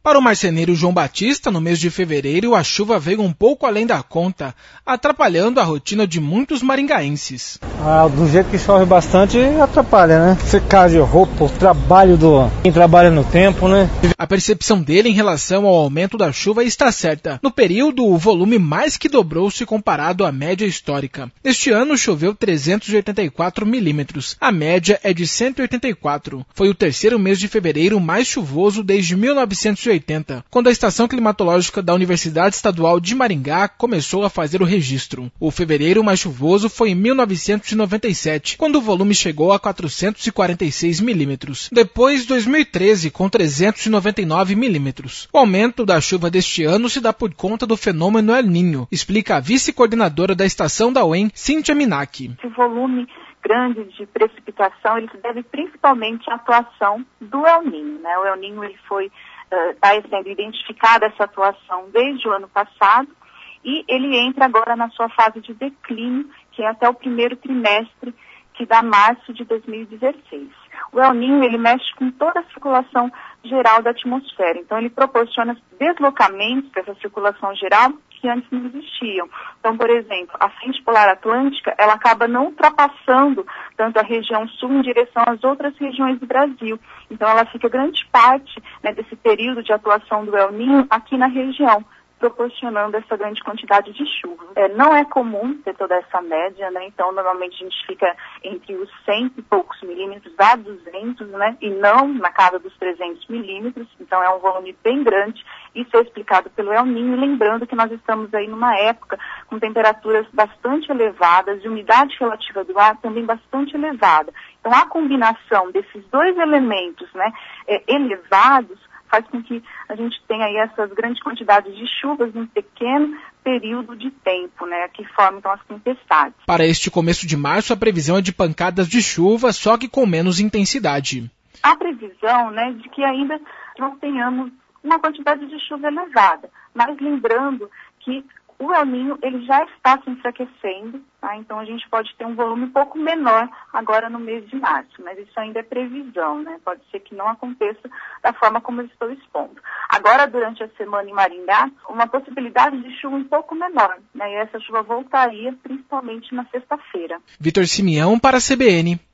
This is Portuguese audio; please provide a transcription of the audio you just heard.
Para o marceneiro João Batista, no mês de fevereiro, a chuva veio um pouco além da conta, atrapalhando a rotina de muitos maringaenses. Do jeito que chove bastante, atrapalha, né? Secar de roupa, o trabalho quem trabalha no tempo, né? A percepção dele em relação ao aumento da chuva está certa. No período, o volume mais que dobrou se comparado à média histórica. Este ano choveu 384 milímetros. A média é de 184. Foi o terceiro mês de fevereiro mais chuvoso desde 1980, quando a estação climatológica da Universidade Estadual de Maringá começou a fazer o registro. O fevereiro mais chuvoso foi em 1997, quando o volume chegou a 446 milímetros. Depois, 2013, com 399 milímetros. O aumento da chuva deste ano se dá por conta do fenômeno El Niño, explica a vice-coordenadora da estação da UEM, Cíntia Minac. Esse volume grande de precipitação, ele se deve principalmente à atuação do El Niño, né? O El Niño, ele está sendo identificada essa atuação desde o ano passado e ele entra agora na sua fase de declínio, que é até o primeiro trimestre, que dá março de 2016. O El Niño, ele mexe com toda a circulação geral da atmosfera, então ele proporciona deslocamentos dessa circulação geral que antes não existiam. Então, por exemplo, a frente polar atlântica, ela acaba não ultrapassando tanto a região sul em direção às outras regiões do Brasil. Então, ela fica grande parte, né, desse período de atuação do El Niño aqui na região, proporcionando essa grande quantidade de chuva. Não é comum ter toda essa média, né? Então, normalmente a gente fica entre os 100 e poucos milímetros a 200, né? E não na casa dos 300 milímetros. Então, é um volume bem grande. Isso é explicado pelo El Niño, lembrando que nós estamos aí numa época com temperaturas bastante elevadas e umidade relativa do ar também bastante elevada. Então, a combinação desses dois elementos, né, elevados, faz com que a gente tenha aí essas grandes quantidades de chuvas em um pequeno período de tempo, né, que formam então as tempestades. Para este começo de março, a previsão é de pancadas de chuva, só que com menos intensidade. A previsão, né, de que ainda não tenhamos uma quantidade de chuva elevada, mas lembrando que o El Niño, ele já está se enfraquecendo, tá? Então a gente pode ter um volume um pouco menor agora no mês de março, mas isso ainda é previsão, né? Pode ser que não aconteça da forma como eu estou expondo. Agora, durante a semana em Maringá, uma possibilidade de chuva um pouco menor, né? E essa chuva voltaria principalmente na sexta-feira. Vitor Simeão para a CBN.